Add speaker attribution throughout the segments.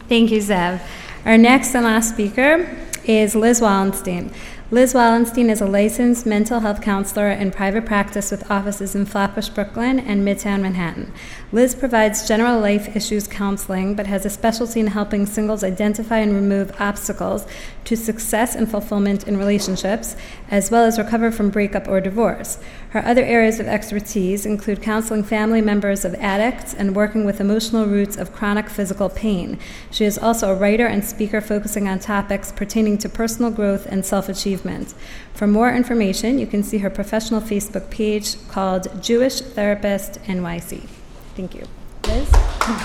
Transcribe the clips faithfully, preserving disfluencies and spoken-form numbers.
Speaker 1: Thank you, Zev. Our next and last speaker is Liz Wallenstein. Liz Wallenstein is a licensed mental health counselor in private practice with offices in Flatbush, Brooklyn, and Midtown Manhattan. Liz provides general life issues counseling, but has a specialty in helping singles identify and remove obstacles to success and fulfillment in relationships, as well as recover from breakup or divorce. Her other areas of expertise include counseling family members of addicts and working with emotional roots of chronic physical pain. She is also a writer and speaker focusing on topics pertaining to personal growth and self-achievement. For more information, you can see her professional Facebook page called Jewish Therapist N Y C. Thank you. Liz?
Speaker 2: I'm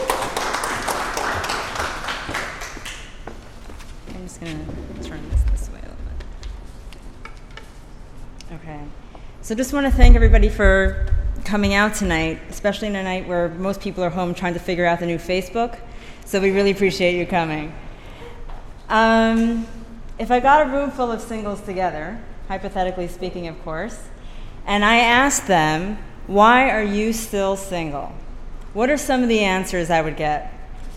Speaker 2: just going to turn this this way a little bit. Okay. So just want to thank everybody for coming out tonight, especially in a night where most people are home trying to figure out the new Facebook. So we really appreciate you coming. Um, if I got a room full of singles together, hypothetically speaking, of course, and I asked them, why are you still single? What are some of the answers I would get?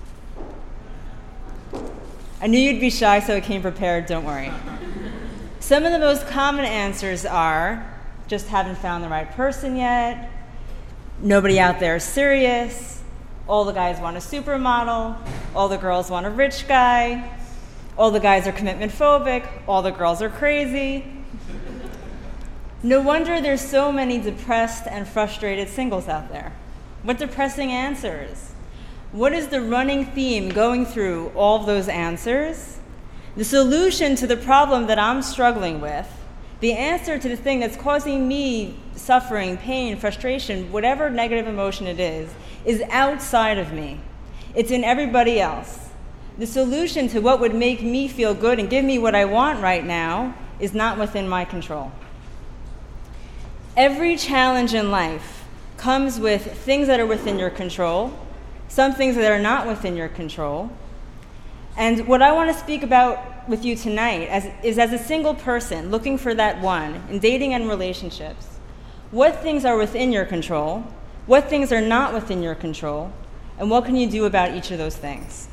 Speaker 2: I knew you'd be shy, so I came prepared, don't worry. Some of the most common answers are, just haven't found the right person yet, nobody out there is serious, all the guys want a supermodel, all the girls want a rich guy, all the guys are commitment phobic, all the girls are crazy. No wonder there's so many depressed and frustrated singles out there. What depressing answers? What is the running theme going through all of those answers? The solution to the problem that I'm struggling with, the answer to the thing that's causing me suffering, pain, frustration, whatever negative emotion it is, is outside of me. It's in everybody else. The solution to what would make me feel good and give me what I want right now is not within my control. Every challenge in life comes with things that are within your control, some things that are not within your control. And what I want to speak about with you tonight as, is as a single person looking for that one in dating and relationships, what things are within your control, what things are not within your control, and what can you do about each of those things?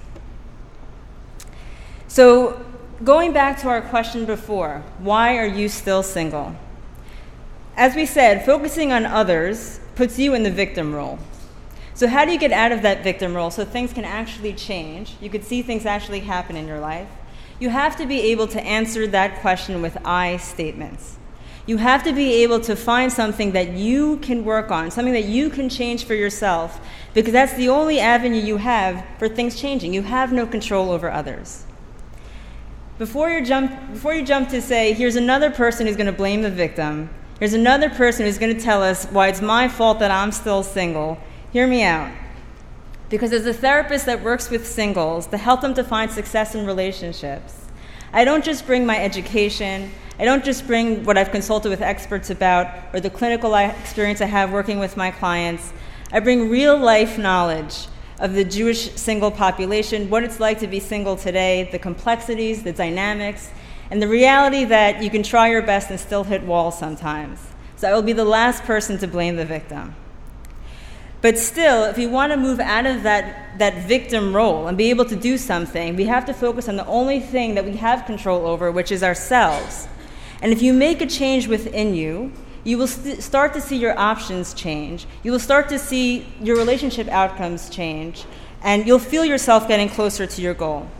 Speaker 2: So going back to our question before, why are you still single? As we said, focusing on others puts you in the victim role. So how do you get out of that victim role so things can actually change? You could see things actually happen in your life. You have to be able to answer that question with I statements. You have to be able to find something that you can work on, something that you can change for yourself, because that's the only avenue you have for things changing. You have no control over others. Before you jump, before you jump to say, here's another person who's going to blame the victim, here's another person who's going to tell us why it's my fault that I'm still single, hear me out. Because as a therapist that works with singles to help them to find success in relationships, I don't just bring my education, I don't just bring what I've consulted with experts about or the clinical experience I have working with my clients. I bring real life knowledge of the Jewish single population, what it's like to be single today, the complexities, the dynamics, and the reality that you can try your best and still hit walls sometimes. So I will be the last person to blame the victim. But still, if we want to move out of that, that victim role and be able to do something, we have to focus on the only thing that we have control over, which is ourselves. And if you make a change within you, you will st- start to see your options change. You will start to see your relationship outcomes change, and you'll feel yourself getting closer to your goal.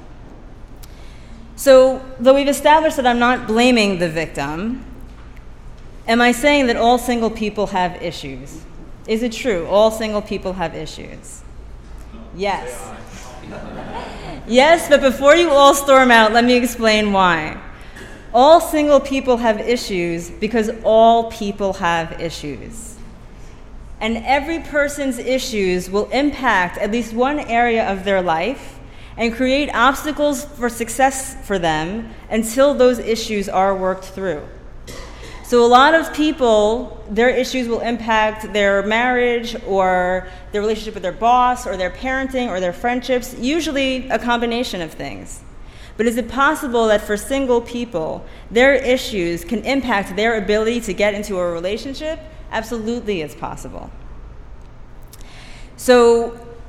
Speaker 2: So, though we've established that I'm not blaming the victim, am I saying that all single people have issues? Is it true? All single people have issues? Yes. Yes, but before you all storm out, let me explain why. All single people have issues because all people have issues. And every person's issues will impact at least one area of their life and create obstacles for success for them until those issues are worked through. So a lot of people, their issues will impact their marriage or their relationship with their boss or their parenting or their friendships, usually a combination of things. But is it possible that for single people, their issues can impact their ability to get into a relationship? Absolutely, it's possible. So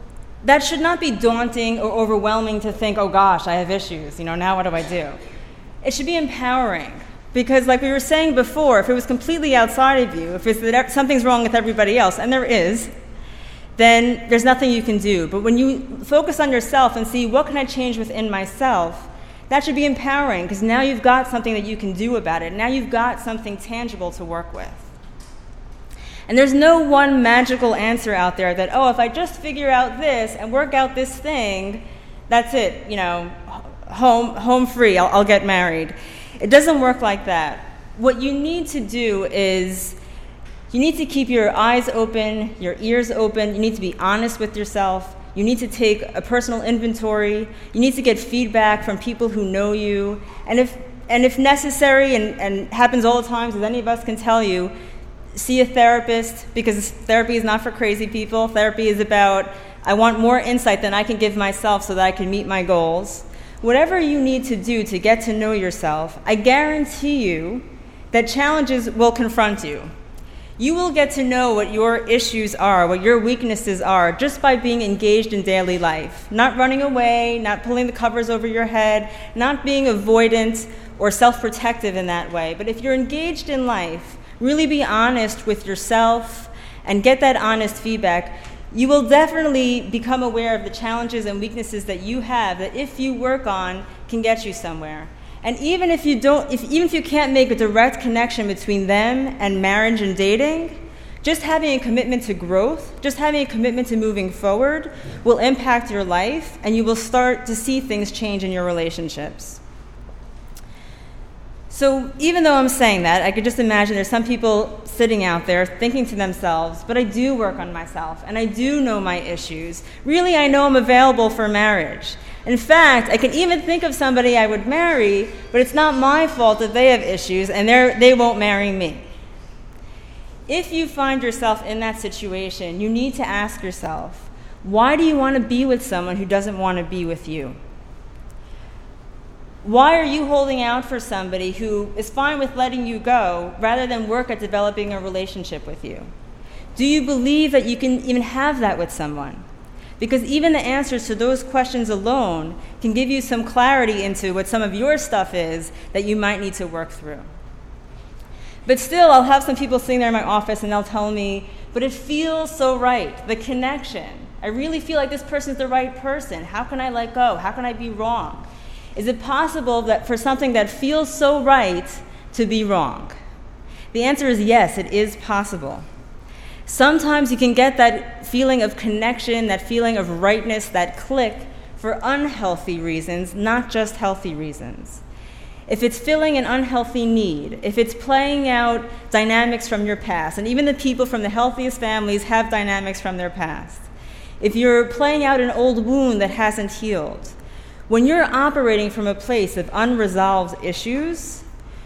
Speaker 2: that should not be daunting or overwhelming to think, oh gosh, I have issues, you know, now what do I do? It should be empowering, because like we were saying before, if it was completely outside of you, if it's that something's wrong with everybody else, and there is, then there's nothing you can do. But when you focus on yourself and see, what can I change within myself, that should be empowering, because now you've got something that you can do about it. Now you've got something tangible to work with. And there's no one magical answer out there that, oh, if I just figure out this and work out this thing, that's it, you know, home, home free, I'll, I'll get married. It doesn't work like that. What you need to do is, you need to keep your eyes open, your ears open, you need to be honest with yourself, you need to take a personal inventory, you need to get feedback from people who know you, and if, and if necessary, and, and happens all the time, as any of us can tell you, see a therapist, because therapy is not for crazy people. Therapy is about, I want more insight than I can give myself so that I can meet my goals. Whatever you need to do to get to know yourself, I guarantee you that challenges will confront you. You will get to know what your issues are, what your weaknesses are, just by being engaged in daily life. Not running away, not pulling the covers over your head, not being avoidant or self-protective in that way. But if you're engaged in life, really be honest with yourself and get that honest feedback, you will definitely become aware of the challenges and weaknesses that you have that if you work on can get you somewhere. And even if you don't, if, even if you can't make a direct connection between them and marriage and dating, just having a commitment to growth, just having a commitment to moving forward will impact your life, and you will start to see things change in your relationships. So even though I'm saying that, I could just imagine there's some people sitting out there thinking to themselves, but I do work on myself, and I do know my issues. Really, I know I'm available for marriage. In fact, I can even think of somebody I would marry, but it's not my fault that they have issues, and they're, they won't marry me. If you find yourself in that situation, you need to ask yourself, why do you want to be with someone who doesn't want to be with you? Why are you holding out for somebody who is fine with letting you go rather than work at developing a relationship with you? Do you believe that you can even have that with someone? Because even the answers to those questions alone can give you some clarity into what some of your stuff is that you might need to work through. But still, I'll have some people sitting there in my office and they'll tell me, but it feels so right, the connection. I really feel like this person's the right person. How can I let go? How can I be wrong? Is it possible that for something that feels so right to be wrong? The answer is yes, it is possible. Sometimes you can get that feeling of connection, that feeling of rightness, that click for unhealthy reasons, not just healthy reasons. If it's filling an unhealthy need, if it's playing out dynamics from your past, and even the people from the healthiest families have dynamics from their past. If you're playing out an old wound that hasn't healed, when you're operating from a place of unresolved issues,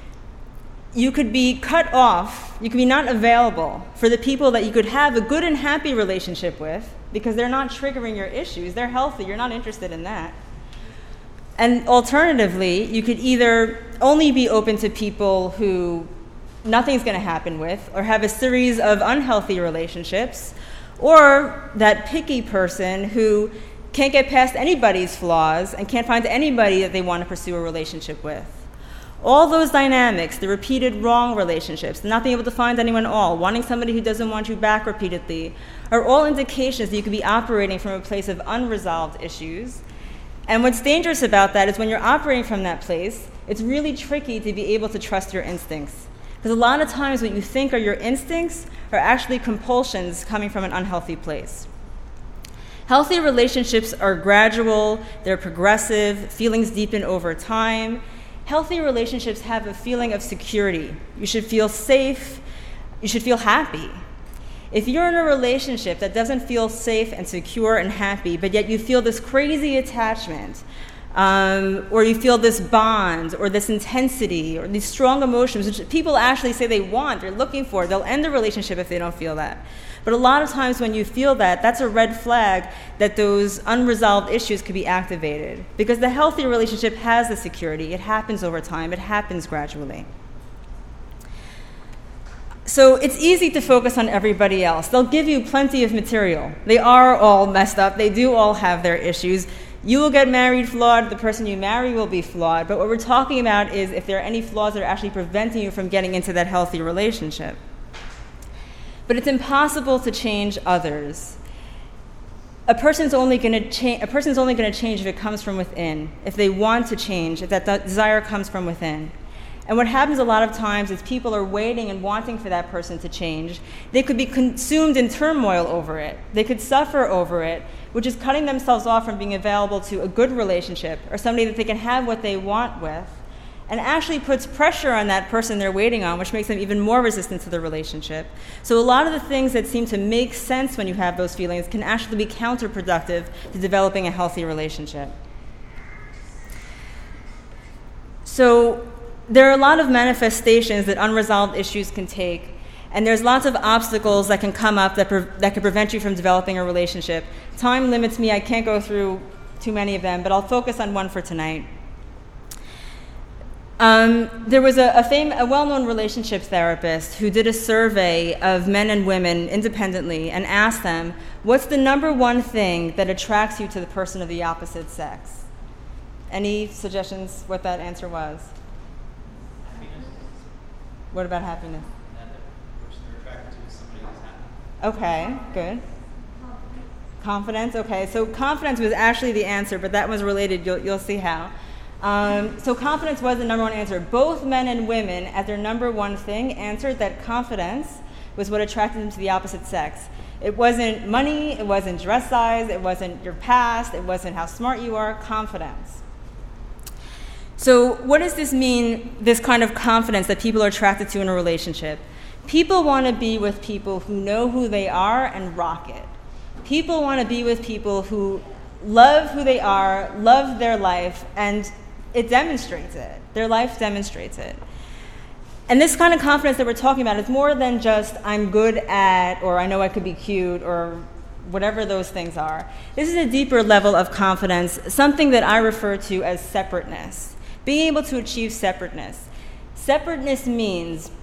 Speaker 2: you could be cut off, you could be not available for the people that you could have a good and happy relationship with because they're not triggering your issues, they're healthy, you're not interested in that. And alternatively, you could either only be open to people who nothing's going to happen with or have a series of unhealthy relationships, or that picky person who can't get past anybody's flaws and can't find anybody that they want to pursue a relationship with. All those dynamics, the repeated wrong relationships, not being able to find anyone at all, wanting somebody who doesn't want you back repeatedly, are all indications that you could be operating from a place of unresolved issues. And what's dangerous about that is when you're operating from that place, it's really tricky to be able to trust your instincts. Because a lot of times what you think are your instincts are actually compulsions coming from an unhealthy place. Healthy relationships are gradual, they're progressive, feelings deepen over time. Healthy relationships have a feeling of security. You should feel safe, you should feel happy. If you're in a relationship that doesn't feel safe and secure and happy, but yet you feel this crazy attachment, um, or you feel this bond, or this intensity, or these strong emotions, which people actually say they want, they're looking for, they'll end the relationship if they don't feel that. But a lot of times when you feel that, that's a red flag that those unresolved issues could be activated. Because the healthy relationship has the security. It happens over time. It happens gradually. So it's easy to focus on everybody else. They'll give you plenty of material. They are all messed up. They do all have their issues. You will get married flawed. The person you marry will be flawed. But what we're talking about is if there are any flaws that are actually preventing you from getting into that healthy relationship. But it's impossible to change others. A person's only going to change. A person's only going to change if it comes from within. If they want to change, if that desire comes from within. And what happens a lot of times is people are waiting and wanting for that person to change. They could be consumed in turmoil over it. They could suffer over it, which is cutting themselves off from being available to a good relationship or somebody that they can have what they want with, and actually puts pressure on that person they're waiting on, which makes them even more resistant to the relationship. So a lot of the things that seem to make sense when you have those feelings can actually be counterproductive to developing a healthy relationship. So there are a lot of manifestations that unresolved issues can take, and there's lots of obstacles that can come up that, pre- that could prevent you from developing a relationship. Time limits me, I can't go through too many of them, but I'll focus on one for tonight. Um, there was a, a, fam- a well-known relationship therapist who did a survey of men and women independently and asked them, what's the number one thing that attracts you to the person of the opposite sex? Any suggestions what that answer was? What about happiness?
Speaker 3: That the person you're attracted to is somebody who's happy.
Speaker 2: Okay, good. Confidence, okay. So confidence was actually the answer, but that was related. You'll, you'll see how. Um, so confidence was the number one answer. Both men and women, as their number one thing, answered that confidence was what attracted them to the opposite sex. It wasn't money, it wasn't dress size, it wasn't your past, it wasn't how smart you are, confidence. So what does this mean, this kind of confidence that people are attracted to in a relationship? People want to be with people who know who they are and rock it. People want to be with people who love who they are, love their life, and it demonstrates it. Their life demonstrates it. And this kind of confidence that we're talking about is more than just I'm good at, or I know I could be cute, or whatever those things are. This is a deeper level of confidence, something that I refer to as separateness. Being able to achieve separateness. Separateness means